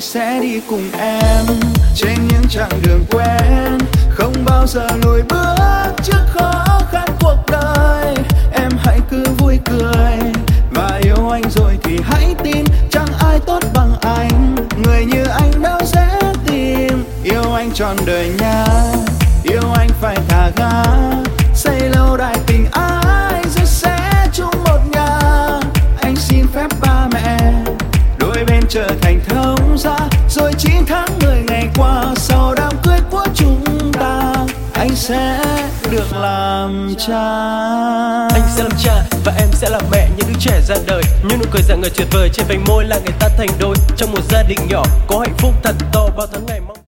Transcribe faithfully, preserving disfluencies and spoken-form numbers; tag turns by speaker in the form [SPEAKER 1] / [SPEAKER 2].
[SPEAKER 1] anh sẽ đi cùng em trên những chặng đường quen, không bao giờ lùi bước trước khó khăn cuộc đời. Em hãy cứ vui cười và yêu anh rồi thì hãy tin chẳng ai tốt bằng anh. Người như anh đâu dễ tìm, yêu anh trọn đời nha, yêu anh phải thả ga, xây lâu đài tình ái rồi sẽ chung một nhà. Anh xin phép ba mẹ đôi bên trở thành thông gia, rồi chín tháng mười ngày qua sau đám cưới của chúng ta anh sẽ được làm cha.
[SPEAKER 2] Anh sẽ làm cha và em sẽ làm mẹ những đứa trẻ ra đời. Những nụ cười rạng ngời tuyệt vời trên vành môi là người ta thành đôi trong một gia đình nhỏ có hạnh phúc thật to bao tháng ngày mong.